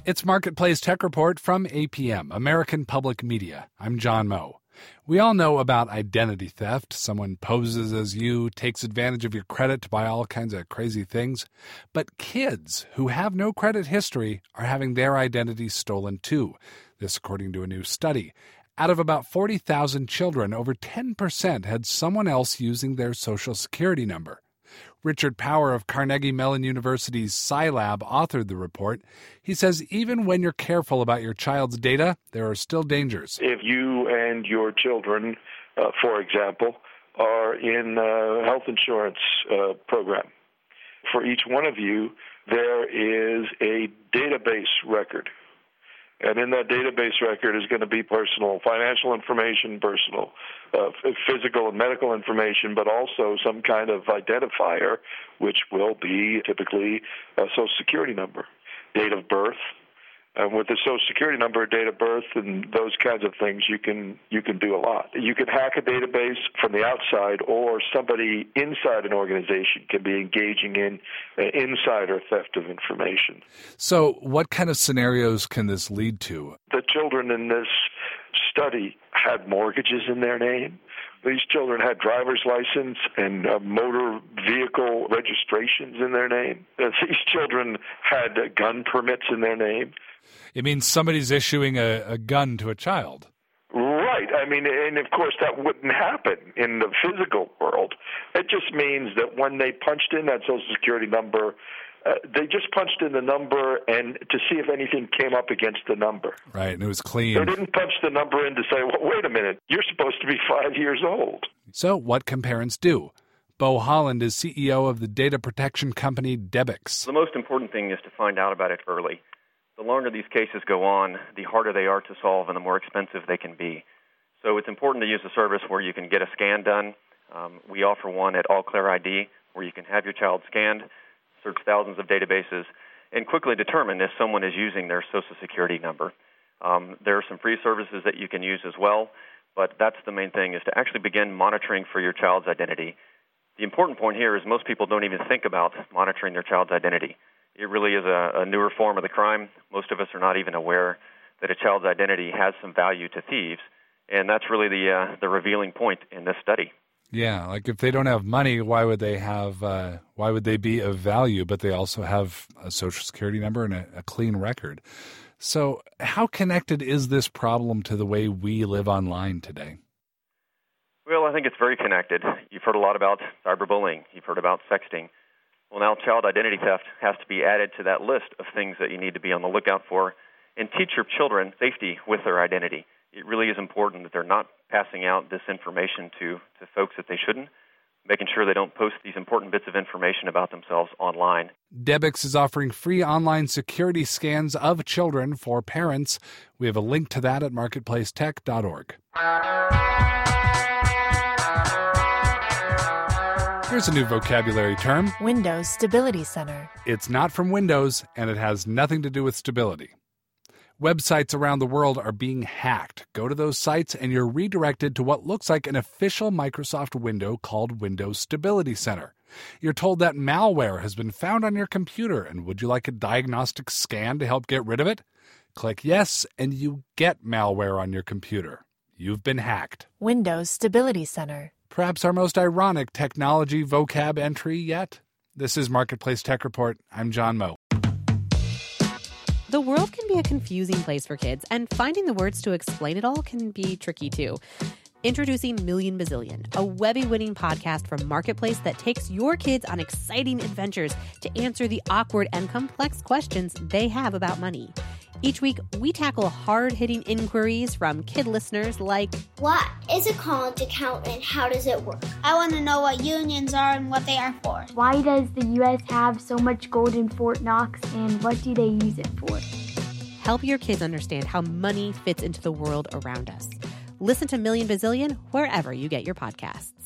It's Marketplace Tech Report from APM, American Public Media. I'm John Moe. We all know about identity theft. Someone poses as you, takes advantage of your credit to buy all kinds of crazy things. But kids who have no credit history are having their identities stolen too. This according to a new study. Out of about 40,000 children, over 10% had someone else using their Social Security number. Richard Power of Carnegie Mellon University's Scilab authored the report. He says even when you're careful about your child's data, there are still dangers. If you and your children, for example, are in a health insurance program, for each one of you, there is a database record. And in that database record is going to be personal financial information, personal physical and medical information, but also some kind of identifier, which will be typically a Social Security number, date of birth. And with the Social Security number, date of birth, and those kinds of things, you can do a lot. You can hack a database from the outside, or somebody inside an organization can be engaging in insider theft of information. So what kind of scenarios can this lead to? The children in this study had mortgages in their name. These children had driver's license and motor vehicle registrations in their name. These children had gun permits in their name. It means somebody's issuing a gun to a child. Right. I mean, and of course that wouldn't happen in the physical world. It just means that when they punched in that Social Security number, they just punched in the number and to see if anything came up against the number. Right, and it was clean. They didn't punch the number in to say, well, wait a minute, you're supposed to be 5 years old. So what can parents do? Bo Holland is CEO of the data protection company Debix. The most important thing is to find out about it early. The longer these cases go on, the harder they are to solve and the more expensive they can be. So it's important to use a service where you can get a scan done. We offer one at All Clear ID where you can have your child scanned, search thousands of databases, and quickly determine if someone is using their Social Security number. There are some free services that you can use as well, but that's the main thing, is to actually begin monitoring for your child's identity. The important point here is most people don't even think about monitoring their child's identity. It really is a newer form of the crime. Most of us are not even aware that a child's identity has some value to thieves, and that's really the revealing point in this study. Yeah, like if they don't have money, why would they be of value? But they also have a Social Security number and a clean record. So how connected is this problem to the way we live online today? Well, I think it's very connected. You've heard a lot about cyberbullying. You've heard about sexting. Well, now child identity theft has to be added to that list of things that you need to be on the lookout for and teach your children safety with their identity. It really is important that they're not passing out this information to folks that they shouldn't, making sure they don't post these important bits of information about themselves online. Debix is offering free online security scans of children for parents. We have a link to that at marketplacetech.org. Here's a new vocabulary term. Windows Stability Center. It's not from Windows, and it has nothing to do with stability. Websites around the world are being hacked. Go to those sites and you're redirected to what looks like an official Microsoft window called Windows Stability Center. You're told that malware has been found on your computer, and would you like a diagnostic scan to help get rid of it? Click yes, and you get malware on your computer. You've been hacked. Windows Stability Center. Perhaps our most ironic technology vocab entry yet? This is Marketplace Tech Report. I'm John Moe. The world can be a confusing place for kids, and finding the words to explain it all can be tricky too. Introducing Million Bazillion, a Webby-winning podcast from Marketplace that takes your kids on exciting adventures to answer the awkward and complex questions they have about money. Each week, we tackle hard-hitting inquiries from kid listeners like, what is a college account and how does it work? I want to know what unions are and what they are for. Why does the U.S. have so much gold in Fort Knox, and what do they use it for? Help your kids understand how money fits into the world around us. Listen to Million Bazillion wherever you get your podcasts.